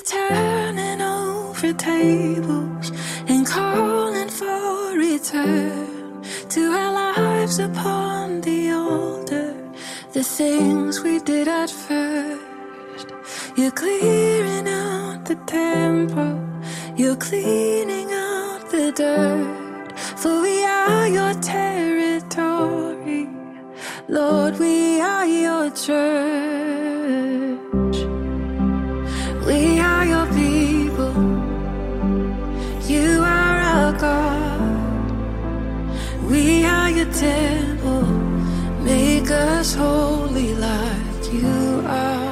turning over tables and calling for return to our lives upon the altar, the things we did at first. You're clearing out the temple, you're cleaning out the dirt, for we are your territory, Lord, we are your church. We are your people, you are our God. We are your temple, make us holy like you are.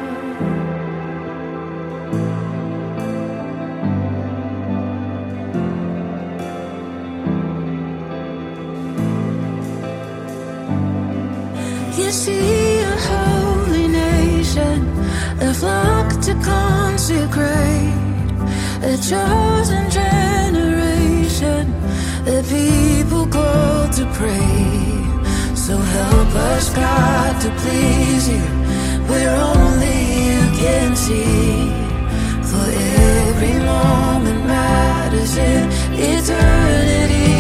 You see a holy nation, a flock to consecrate, a chosen generation, a people called to pray. So help us, God, to please you where only you can see. For every moment matters in eternity.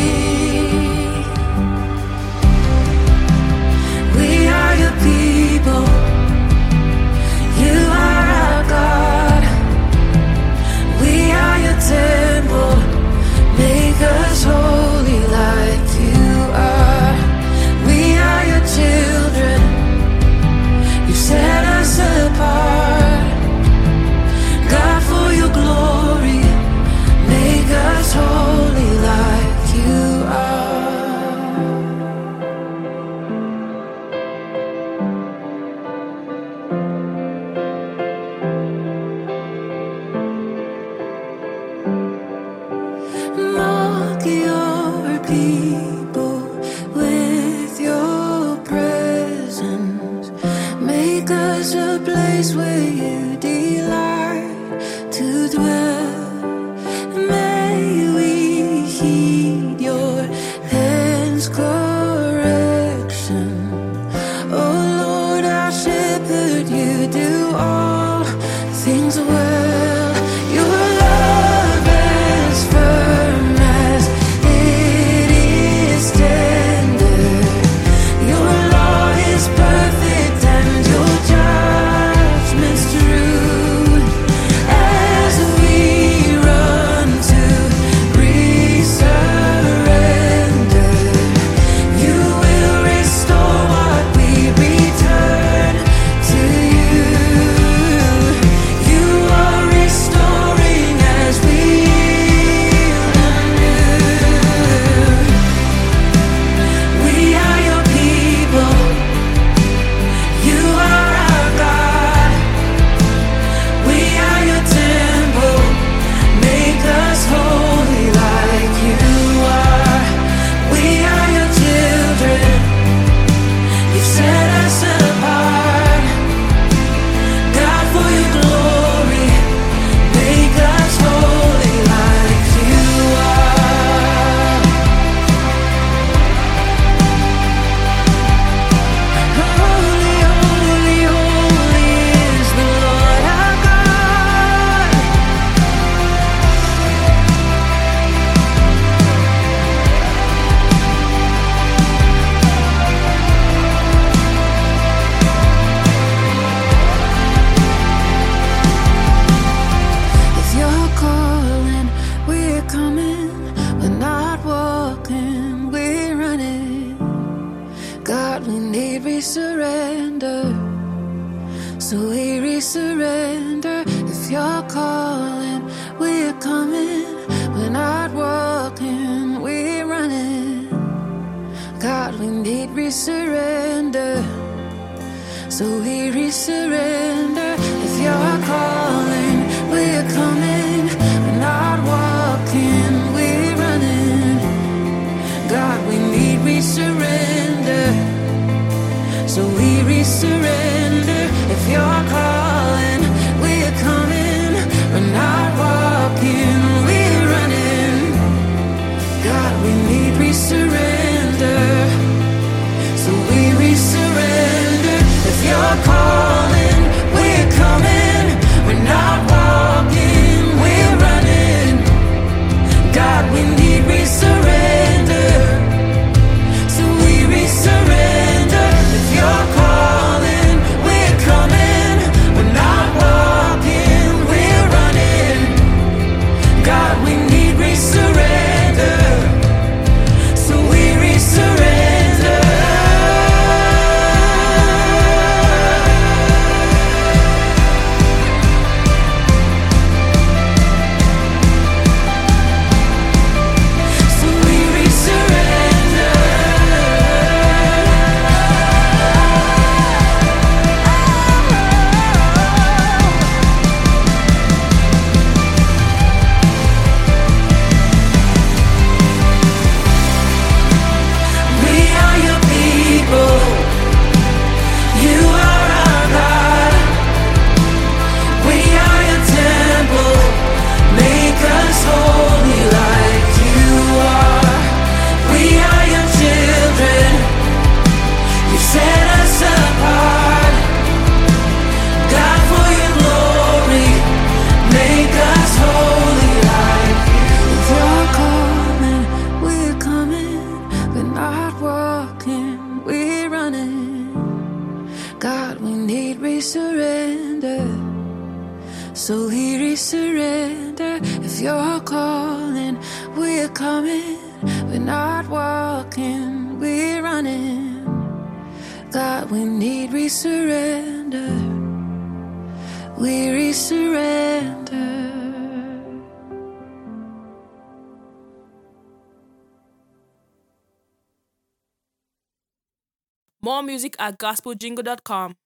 We are your people, you are our God. We are your temple, make us holy like you are. We are your children, you set us apart. God, for your glory, make us holy like you are. Mark your people with your presence. Make us a place where you delight to dwell. May we heed your hand's correction. Oh Lord, our shepherd, you do all things well. Your love as firm as it is tender. Your law is perfect and your judgment's true. As we run to re-surrender, you will restore what we return to you. You are restoring as we yield anew. We are your people, you are our God. We are your temple, make us holy like you are. We are your children, you've set us apart. God, for your glory, make us holy like you are. Holy, holy, holy is the Lord our God. If you're calling, we're coming. We're not walking, we're running. God, we need re-surrender, so we re-surrender. If you're calling, we're coming. We're not walking, we're running. God, we need re-surrender, so we re-surrender. If you're calling, we're coming. We're not walking, we're running. God, we need re-surrender, so we re-surrender. If you're calling, we're coming. We're not walking, we're running. God, we need re-surrender, so we re-surrender. If you're calling, we're surrender. So we surrender. If you're calling, we're coming. We're not walking, we're running. God, we need surrender. We surrender. More music at gospeljingle.com.